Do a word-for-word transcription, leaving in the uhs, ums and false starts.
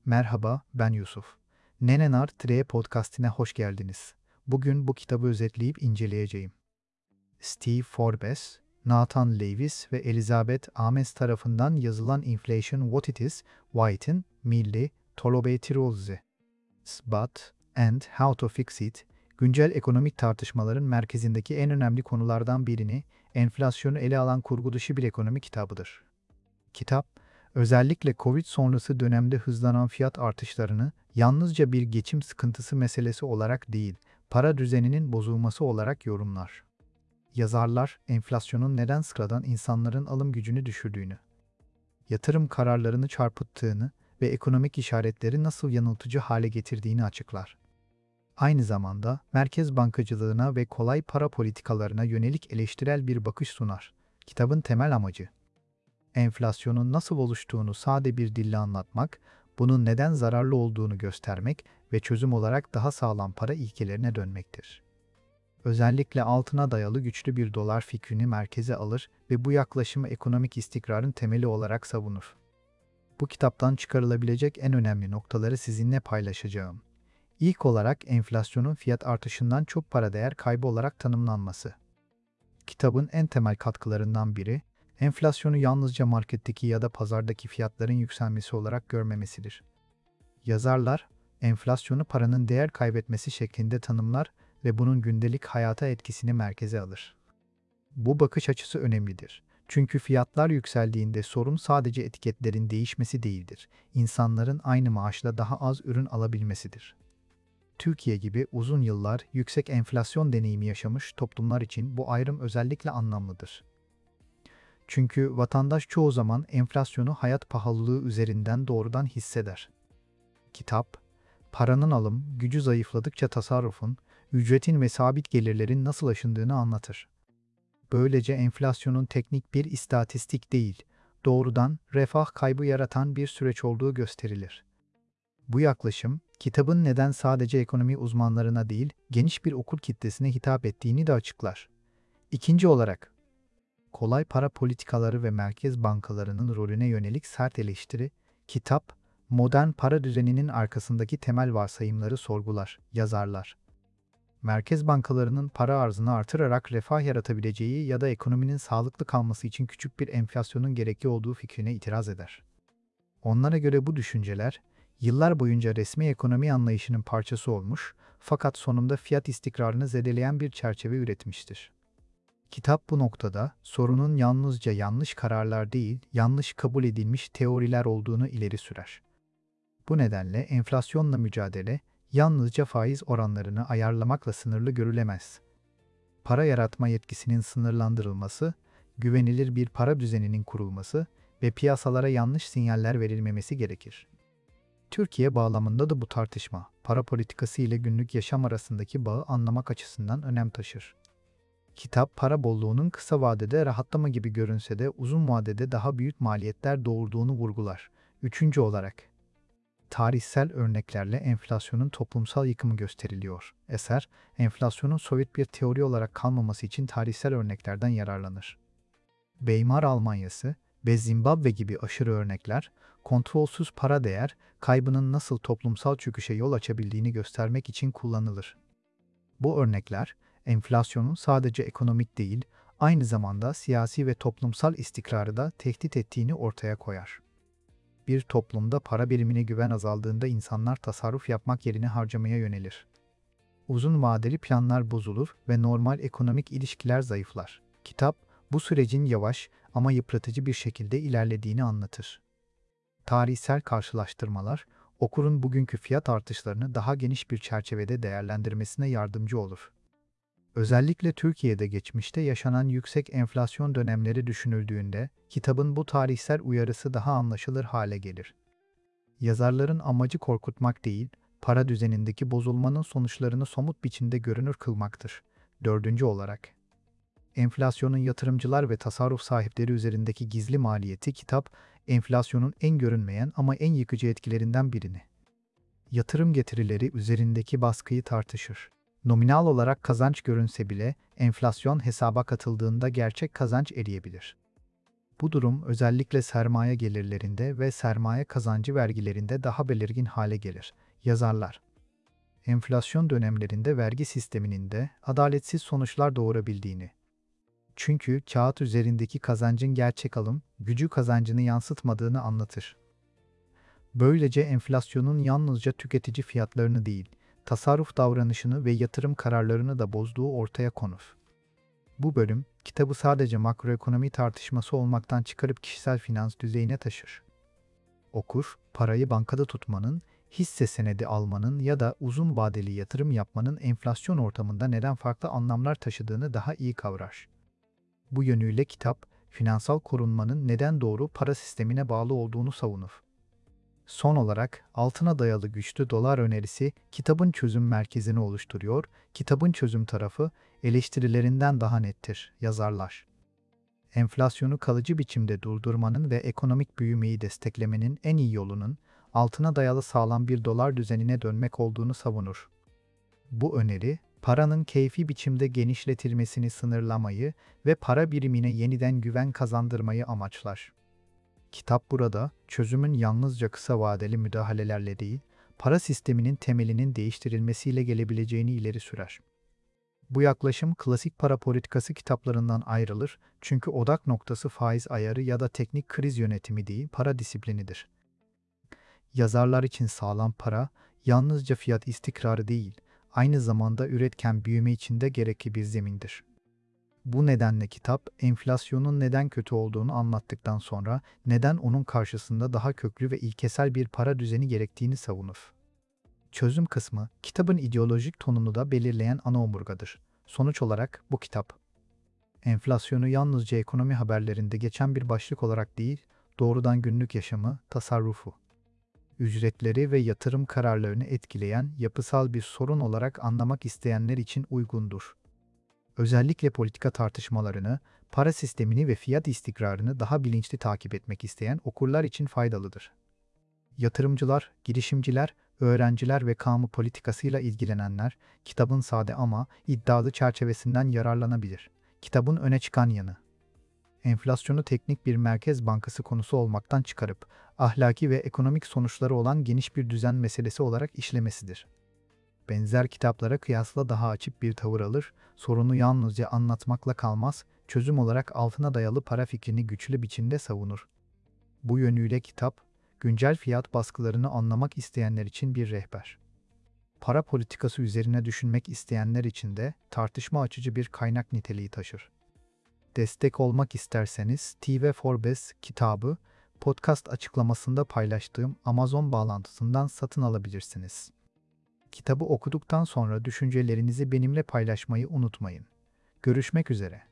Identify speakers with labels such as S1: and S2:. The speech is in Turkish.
S1: Merhaba, ben Yusuf. Nenenar Tre Podcast'ine hoş geldiniz. Bugün bu kitabı özetleyip inceleyeceğim. Steve Forbes, Nathan Lewis ve Elizabeth Ames tarafından yazılan Inflation What It Is, White'in Milli Tolobetiroze, But and How to Fix It, güncel ekonomik tartışmaların merkezindeki en önemli konulardan birini, enflasyonu ele alan kurgu dışı bir ekonomi kitabıdır. Kitap, özellikle Covid sonrası dönemde hızlanan fiyat artışlarını yalnızca bir geçim sıkıntısı meselesi olarak değil, para düzeninin bozulması olarak yorumlar. Yazarlar, enflasyonun neden sıradan insanların alım gücünü düşürdüğünü, yatırım kararlarını çarpıttığını ve ekonomik işaretleri nasıl yanıltıcı hale getirdiğini açıklar. Aynı zamanda merkez bankacılığına ve kolay para politikalarına yönelik eleştirel bir bakış sunar. Kitabın temel amacı, enflasyonun nasıl oluştuğunu sade bir dille anlatmak, bunun neden zararlı olduğunu göstermek ve çözüm olarak daha sağlam para ilkelerine dönmektir. Özellikle altına dayalı güçlü bir dolar fikrini merkeze alır ve bu yaklaşımı ekonomik istikrarın temeli olarak savunur. Bu kitaptan çıkarılabilecek en önemli noktaları sizinle paylaşacağım. İlk olarak enflasyonun fiyat artışından çok para değer kaybı olarak tanımlanması. Kitabın en temel katkılarından biri, enflasyonu yalnızca marketteki ya da pazardaki fiyatların yükselmesi olarak görmemesidir. Yazarlar, enflasyonu paranın değer kaybetmesi şeklinde tanımlar ve bunun gündelik hayata etkisini merkeze alır. Bu bakış açısı önemlidir. Çünkü fiyatlar yükseldiğinde sorun sadece etiketlerin değişmesi değildir. İnsanların aynı maaşla daha az ürün alabilmesidir. Türkiye gibi uzun yıllar yüksek enflasyon deneyimi yaşamış toplumlar için bu ayrım özellikle anlamlıdır. Çünkü vatandaş çoğu zaman enflasyonu hayat pahalılığı üzerinden doğrudan hisseder. Kitap, paranın alım gücü zayıfladıkça tasarrufun, ücretin ve sabit gelirlerin nasıl aşındığını anlatır. Böylece enflasyonun teknik bir istatistik değil, doğrudan refah kaybı yaratan bir süreç olduğu gösterilir. Bu yaklaşım, kitabın neden sadece ekonomi uzmanlarına değil, geniş bir okur kitlesine hitap ettiğini de açıklar. İkinci olarak, kolay para politikaları ve merkez bankalarının rolüne yönelik sert eleştiri, kitap, modern para düzeninin arkasındaki temel varsayımları sorgular, yazarlar. Merkez bankalarının para arzını artırarak refah yaratabileceği ya da ekonominin sağlıklı kalması için küçük bir enflasyonun gerekli olduğu fikrine itiraz eder. Onlara göre bu düşünceler, yıllar boyunca resmi ekonomi anlayışının parçası olmuş, fakat sonunda fiyat istikrarını zedeleyen bir çerçeve üretmiştir. Kitap bu noktada sorunun yalnızca yanlış kararlar değil, yanlış kabul edilmiş teoriler olduğunu ileri sürer. Bu nedenle enflasyonla mücadele yalnızca faiz oranlarını ayarlamakla sınırlı görülemez. Para yaratma yetkisinin sınırlandırılması, güvenilir bir para düzeninin kurulması ve piyasalara yanlış sinyaller verilmemesi gerekir. Türkiye bağlamında da bu tartışma, para politikası ile günlük yaşam arasındaki bağı anlamak açısından önem taşır. Kitap, para bolluğunun kısa vadede rahatlama gibi görünse de uzun vadede daha büyük maliyetler doğurduğunu vurgular. Üçüncü olarak, tarihsel örneklerle enflasyonun toplumsal yıkımı gösteriliyor. Eser, enflasyonun soyut bir teori olarak kalmaması için tarihsel örneklerden yararlanır. Weimar Almanyası ve Zimbabwe gibi aşırı örnekler, kontrolsüz para değer kaybının nasıl toplumsal çöküşe yol açabildiğini göstermek için kullanılır. Bu örnekler, enflasyonun sadece ekonomik değil, aynı zamanda siyasi ve toplumsal istikrarı da tehdit ettiğini ortaya koyar. Bir toplumda para birimine güven azaldığında insanlar tasarruf yapmak yerine harcamaya yönelir. Uzun vadeli planlar bozulur ve normal ekonomik ilişkiler zayıflar. Kitap, bu sürecin yavaş ama yıpratıcı bir şekilde ilerlediğini anlatır. Tarihsel karşılaştırmalar, okurun bugünkü fiyat artışlarını daha geniş bir çerçevede değerlendirmesine yardımcı olur. Özellikle Türkiye'de geçmişte yaşanan yüksek enflasyon dönemleri düşünüldüğünde, kitabın bu tarihsel uyarısı daha anlaşılır hale gelir. Yazarların amacı korkutmak değil, para düzenindeki bozulmanın sonuçlarını somut biçimde görünür kılmaktır. Dördüncü olarak, enflasyonun yatırımcılar ve tasarruf sahipleri üzerindeki gizli maliyeti kitap, enflasyonun en görünmeyen ama en yıkıcı etkilerinden birini. Yatırım getirileri üzerindeki baskıyı tartışır. Nominal olarak kazanç görünse bile enflasyon hesaba katıldığında gerçek kazanç eriyebilir. Bu durum özellikle sermaye gelirlerinde ve sermaye kazancı vergilerinde daha belirgin hale gelir. Yazarlar, enflasyon dönemlerinde vergi sisteminin de adaletsiz sonuçlar doğurabildiğini, çünkü kağıt üzerindeki kazancın gerçek alım gücü kazancını yansıtmadığını anlatır. Böylece enflasyonun yalnızca tüketici fiyatlarını değil, tasarruf davranışını ve yatırım kararlarını da bozduğu ortaya konur. Bu bölüm, kitabı sadece makroekonomi tartışması olmaktan çıkarıp kişisel finans düzeyine taşır. Okur, parayı bankada tutmanın, hisse senedi almanın ya da uzun vadeli yatırım yapmanın enflasyon ortamında neden farklı anlamlar taşıdığını daha iyi kavrar. Bu yönüyle kitap, finansal korunmanın neden doğru para sistemine bağlı olduğunu savunur. Son olarak, altına dayalı güçlü dolar önerisi kitabın çözüm merkezini oluşturuyor. Kitabın çözüm tarafı eleştirilerinden daha nettir, yazarlar. Enflasyonu kalıcı biçimde durdurmanın ve ekonomik büyümeyi desteklemenin en iyi yolunun altına dayalı sağlam bir dolar düzenine dönmek olduğunu savunur. Bu öneri, paranın keyfi biçimde genişletilmesini sınırlamayı ve para birimine yeniden güven kazandırmayı amaçlar. Kitap burada, çözümün yalnızca kısa vadeli müdahalelerle değil, para sisteminin temelinin değiştirilmesiyle gelebileceğini ileri sürer. Bu yaklaşım klasik para politikası kitaplarından ayrılır çünkü odak noktası faiz ayarı ya da teknik kriz yönetimi değil, para disiplinidir. Yazarlar için sağlam para, yalnızca fiyat istikrarı değil, aynı zamanda üretken büyüme için de gerekli bir zemindir. Bu nedenle kitap, enflasyonun neden kötü olduğunu anlattıktan sonra neden onun karşısında daha köklü ve ilkesel bir para düzeni gerektiğini savunur. Çözüm kısmı, kitabın ideolojik tonunu da belirleyen ana omurgadır. Sonuç olarak bu kitap, enflasyonu yalnızca ekonomi haberlerinde geçen bir başlık olarak değil, doğrudan günlük yaşamı, tasarrufu, ücretleri ve yatırım kararlarını etkileyen yapısal bir sorun olarak anlamak isteyenler için uygundur. Özellikle politika tartışmalarını, para sistemini ve fiyat istikrarını daha bilinçli takip etmek isteyen okurlar için faydalıdır. Yatırımcılar, girişimciler, öğrenciler ve kamu politikasıyla ilgilenenler, kitabın sade ama iddialı çerçevesinden yararlanabilir. Kitabın öne çıkan yanı, enflasyonu teknik bir merkez bankası konusu olmaktan çıkarıp, ahlaki ve ekonomik sonuçları olan geniş bir düzen meselesi olarak işlemesidir. Benzer kitaplara kıyasla daha açık bir tavır alır, sorunu yalnızca anlatmakla kalmaz, çözüm olarak altına dayalı para fikrini güçlü biçimde savunur. Bu yönüyle kitap, güncel fiyat baskılarını anlamak isteyenler için bir rehber. Para politikası üzerine düşünmek isteyenler için de tartışma açıcı bir kaynak niteliği taşır. Destek olmak isterseniz Steve Forbes kitabı, podcast açıklamasında paylaştığım Amazon bağlantısından satın alabilirsiniz. Kitabı okuduktan sonra düşüncelerinizi benimle paylaşmayı unutmayın. Görüşmek üzere.